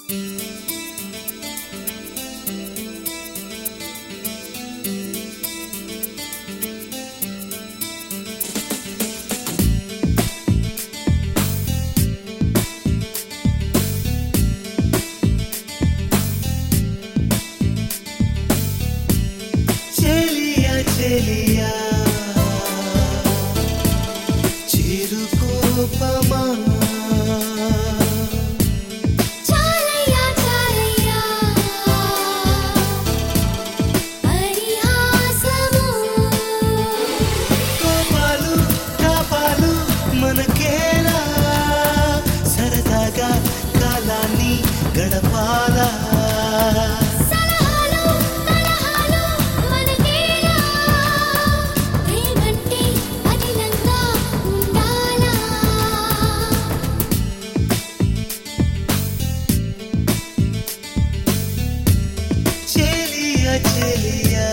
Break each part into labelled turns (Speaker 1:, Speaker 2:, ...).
Speaker 1: చెలియా చిరుకోపమా
Speaker 2: చాలయ్యా చాలయ్యా పరిహాసము
Speaker 1: కోపాలు తాపాలు మనకేలా సరదాగా కాలాన్ని గడపాలా
Speaker 2: సలహాలు కలహాలు మనకేలా ప్రేమంటే అదిలంగా ఉండాలా
Speaker 1: చెలియా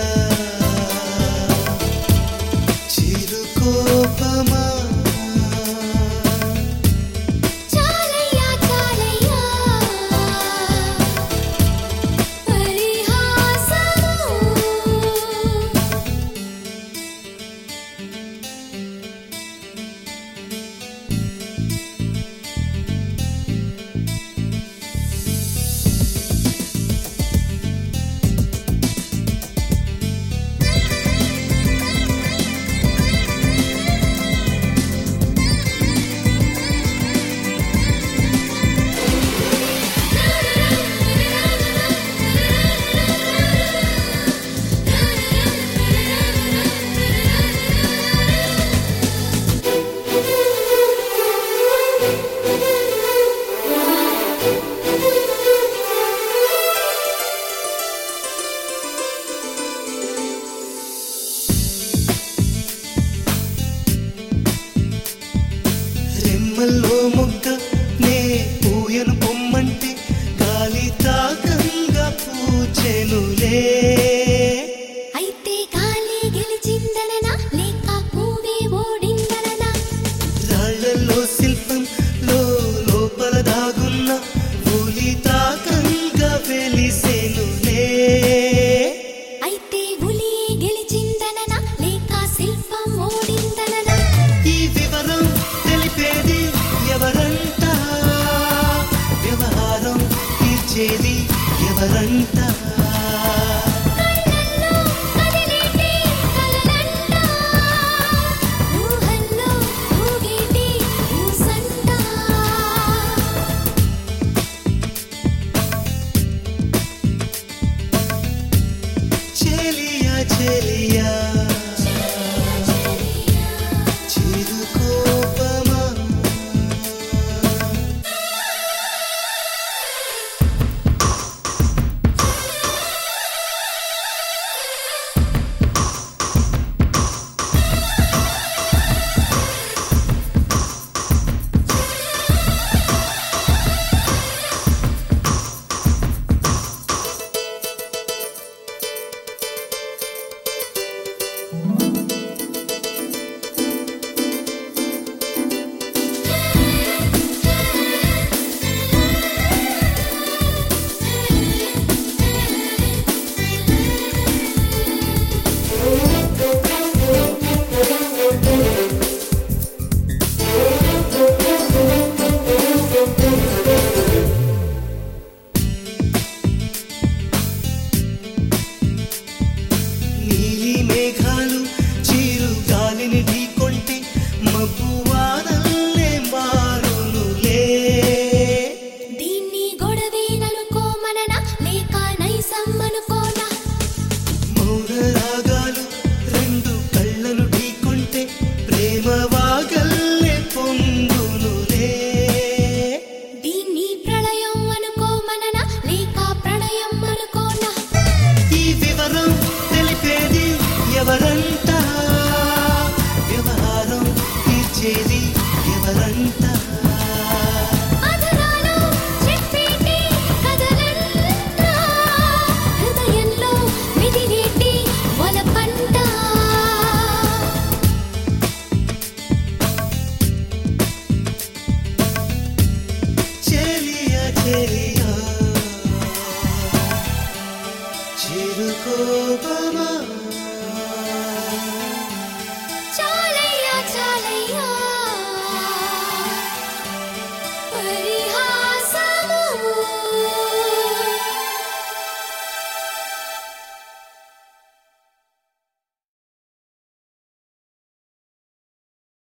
Speaker 1: చిరుకోపమా
Speaker 2: చాలయ్యా చాలయ్యా పరిహాసము
Speaker 1: రెమ్మల్లో మొక్క నే పూయను పొమ్మంటే గాలి తాకంగా పూచెనులే
Speaker 2: అయితే గాలి గెలిచిందననా లేక పువ్వే ఓడిందననా
Speaker 1: రాళ్లలో శిల్పంలో లోపల దాగున్న పూలి తాకంగా వెలిసెనులే
Speaker 2: అయితే ఉలి గెలిచిందననా లేక శిల్పం ఓడిందననా
Speaker 1: ఈ వివరం తెలిపేది ఎవరంట వ్యవహారం తీర్చేది ఎవరంట
Speaker 2: కళ్ళల్లో కదిలేటి కలలంట ఊహల్లో ఊగేటి ఊసంట
Speaker 1: చెలియా చిరుకోపమా చేరుకోవమా